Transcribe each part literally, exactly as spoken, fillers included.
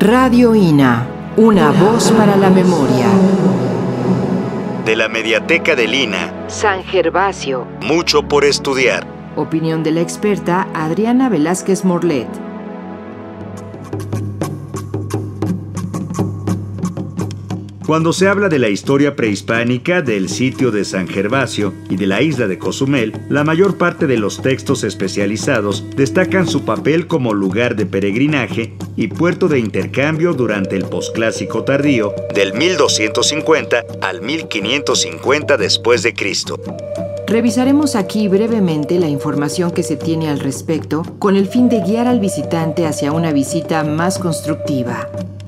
Radio I N A, una voz para la memoria. De la Mediateca del I N A, San Gervasio. Mucho por estudiar. Opinión de la experta Adriana Velázquez Morlet. Cuando se habla de la historia prehispánica del sitio de San Gervasio y de la isla de Cozumel, la mayor parte de los textos especializados destacan su papel como lugar de peregrinaje y puerto de intercambio durante el posclásico tardío del mil doscientos cincuenta al mil quinientos cincuenta después de Cristo. Revisaremos aquí brevemente la información que se tiene al respecto con el fin de guiar al visitante hacia una visita más constructiva.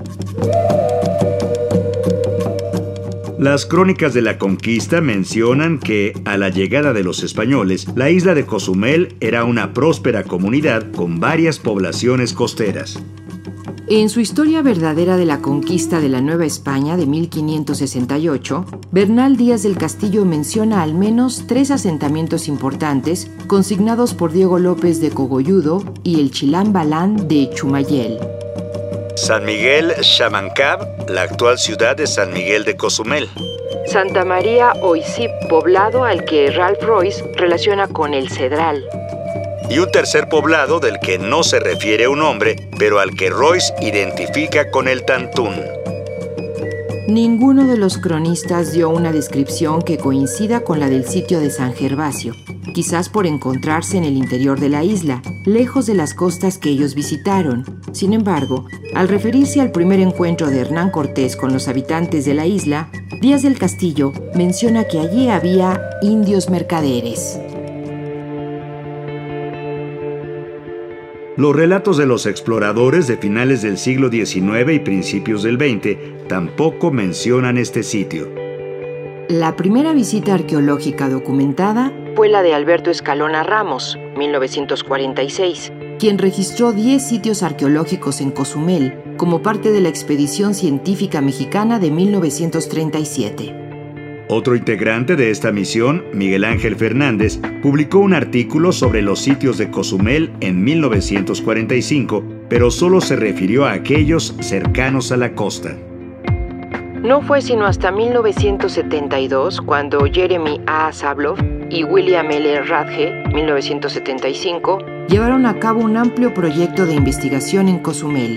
Las crónicas de la conquista mencionan que, a la llegada de los españoles, la isla de Cozumel era una próspera comunidad con varias poblaciones costeras. En su historia verdadera de la conquista de la Nueva España de mil quinientos sesenta y ocho, Bernal Díaz del Castillo menciona al menos tres asentamientos importantes consignados por Diego López de Cogolludo y el Chilam Balán de Chumayel. San Miguel Xamancab, la actual ciudad de San Miguel de Cozumel. Santa María Oizip, poblado al que Ralph Royce relaciona con el Cedral. Y un tercer poblado del que no se refiere un nombre, pero al que Royce identifica con el Tantún. Ninguno de los cronistas dio una descripción que coincida con la del sitio de San Gervasio, quizás por encontrarse en el interior de la isla, lejos de las costas que ellos visitaron. Sin embargo, al referirse al primer encuentro de Hernán Cortés con los habitantes de la isla, Díaz del Castillo menciona que allí había indios mercaderes. Los relatos de los exploradores de finales del siglo diecinueve y principios del veinte tampoco mencionan este sitio. La primera visita arqueológica documentada fue la de Alberto Escalona Ramos, mil novecientos cuarenta y seis, quien registró diez sitios arqueológicos en Cozumel como parte de la expedición científica mexicana de mil novecientos treinta y siete. Otro integrante de esta misión, Miguel Ángel Fernández, publicó un artículo sobre los sitios de Cozumel en mil novecientos cuarenta y cinco, pero solo se refirió a aquellos cercanos a la costa. No fue sino hasta mil novecientos setenta y dos cuando Jeremy A. Sabloff y William L. Radke, mil novecientos setenta y cinco, llevaron a cabo un amplio proyecto de investigación en Cozumel.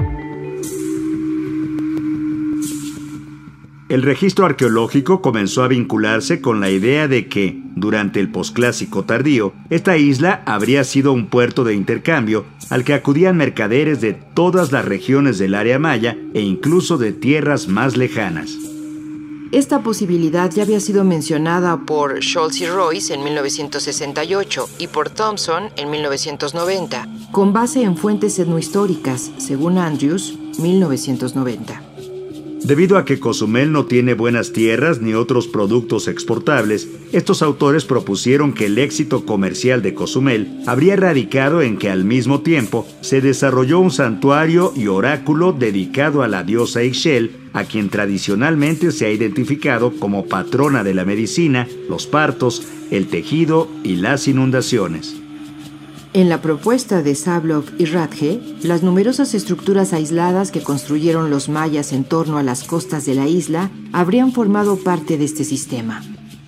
El registro arqueológico comenzó a vincularse con la idea de que, durante el posclásico tardío, esta isla habría sido un puerto de intercambio al que acudían mercaderes de todas las regiones del área maya e incluso de tierras más lejanas. Esta posibilidad ya había sido mencionada por Scholz y Royce en mil novecientos sesenta y ocho y por Thompson en mil novecientos noventa, con base en fuentes etnohistóricas, según Andrews, mil novecientos noventa. Debido a que Cozumel no tiene buenas tierras ni otros productos exportables, estos autores propusieron que el éxito comercial de Cozumel habría radicado en que al mismo tiempo se desarrolló un santuario y oráculo dedicado a la diosa Ixchel, a quien tradicionalmente se ha identificado como patrona de la medicina, los partos, el tejido y las inundaciones. En la propuesta de Sabloff y Radke, las numerosas estructuras aisladas que construyeron los mayas en torno a las costas de la isla habrían formado parte de este sistema.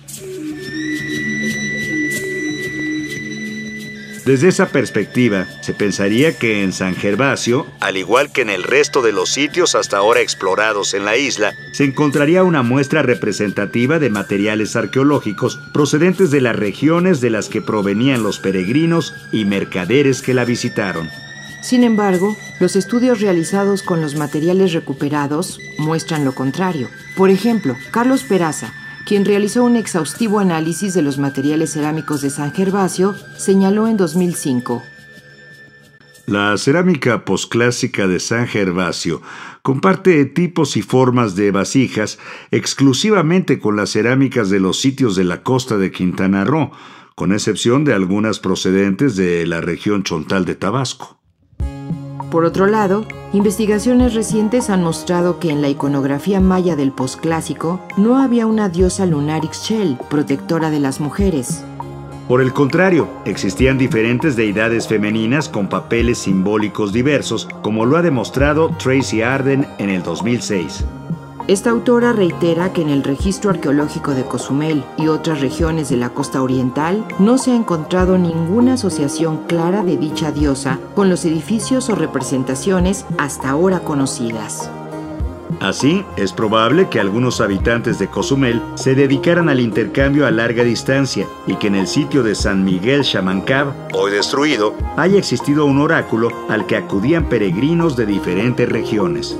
Desde esa perspectiva, se pensaría que en San Gervasio, al igual que en el resto de los sitios hasta ahora explorados en la isla, se encontraría una muestra representativa de materiales arqueológicos procedentes de las regiones de las que provenían los peregrinos y mercaderes que la visitaron. Sin embargo, los estudios realizados con los materiales recuperados muestran lo contrario. Por ejemplo, Carlos Peraza, quien realizó un exhaustivo análisis de los materiales cerámicos de San Gervasio, señaló en dos mil cinco. La cerámica posclásica de San Gervasio comparte tipos y formas de vasijas exclusivamente con las cerámicas de los sitios de la costa de Quintana Roo, con excepción de algunas procedentes de la región Chontal de Tabasco. Por otro lado, investigaciones recientes han mostrado que en la iconografía maya del posclásico no había una diosa lunar Ixchel, protectora de las mujeres. Por el contrario, existían diferentes deidades femeninas con papeles simbólicos diversos, como lo ha demostrado Tracy Arden en el dos mil seis. Esta autora reitera que en el registro arqueológico de Cozumel y otras regiones de la costa oriental no se ha encontrado ninguna asociación clara de dicha diosa con los edificios o representaciones hasta ahora conocidas. Así, es probable que algunos habitantes de Cozumel se dedicaran al intercambio a larga distancia y que en el sitio de San Miguel Xamancab, hoy destruido, haya existido un oráculo al que acudían peregrinos de diferentes regiones.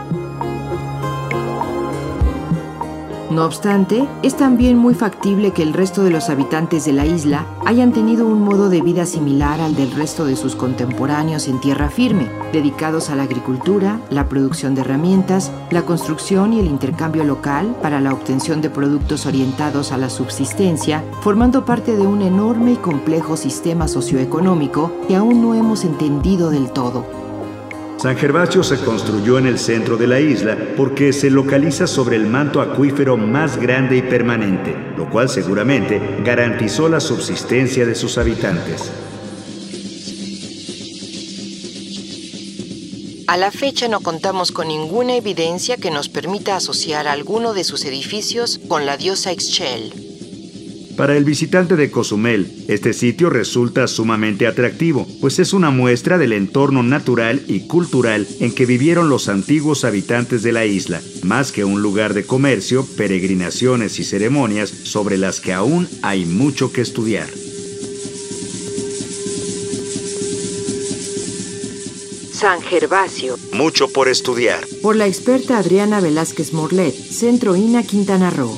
No obstante, es también muy factible que el resto de los habitantes de la isla hayan tenido un modo de vida similar al del resto de sus contemporáneos en tierra firme, dedicados a la agricultura, la producción de herramientas, la construcción y el intercambio local para la obtención de productos orientados a la subsistencia, formando parte de un enorme y complejo sistema socioeconómico que aún no hemos entendido del todo. San Gervasio se construyó en el centro de la isla porque se localiza sobre el manto acuífero más grande y permanente, lo cual seguramente garantizó la subsistencia de sus habitantes. A la fecha no contamos con ninguna evidencia que nos permita asociar alguno de sus edificios con la diosa Ixchel. Para el visitante de Cozumel, este sitio resulta sumamente atractivo, pues es una muestra del entorno natural y cultural en que vivieron los antiguos habitantes de la isla, más que un lugar de comercio, peregrinaciones y ceremonias sobre las que aún hay mucho que estudiar. San Gervasio. Mucho por estudiar. Por la experta Adriana Velázquez Morlet, Centro I N A Quintana Roo.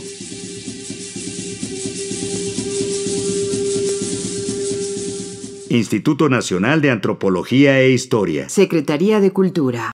Instituto Nacional de Antropología e Historia. Secretaría de Cultura.